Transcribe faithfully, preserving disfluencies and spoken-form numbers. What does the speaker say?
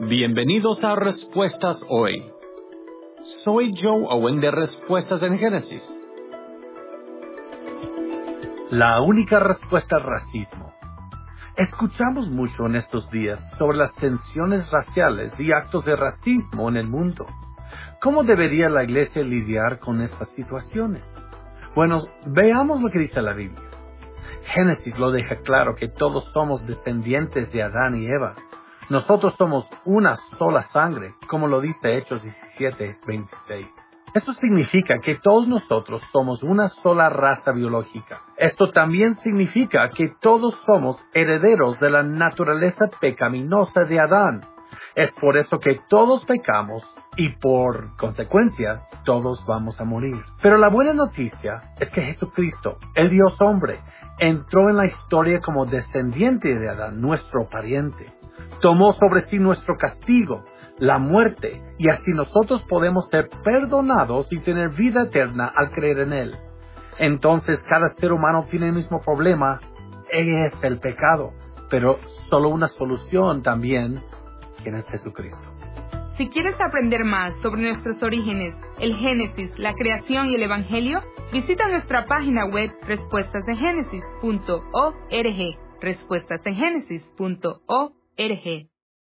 Bienvenidos a Respuestas Hoy. Soy Joe Owen de Respuestas en Génesis. La única respuesta al racismo. Escuchamos mucho en estos días sobre las tensiones raciales y actos de racismo en el mundo. ¿Cómo debería la Iglesia lidiar con estas situaciones? Bueno, veamos lo que dice la Biblia. Génesis lo deja claro que todos somos descendientes de Adán y Eva. Nosotros somos una sola sangre, como lo dice Hechos diecisiete, veintiséis. Esto significa que todos nosotros somos una sola raza biológica. Esto también significa que todos somos herederos de la naturaleza pecaminosa de Adán. Es por eso que todos pecamos y por consecuencia todos vamos a morir. Pero la buena noticia es que Jesucristo, el Dios hombre, entró en la historia como descendiente de Adán, nuestro pariente. Tomó sobre sí nuestro castigo, la muerte, y así nosotros podemos ser perdonados y tener vida eterna al creer en Él. Entonces cada ser humano tiene el mismo problema, es el pecado, pero solo una solución también, quien es Jesucristo. Si quieres aprender más sobre nuestros orígenes, el Génesis, la creación y el Evangelio, visita nuestra página web respuestas en génesis punto org, respuestas en génesis punto org.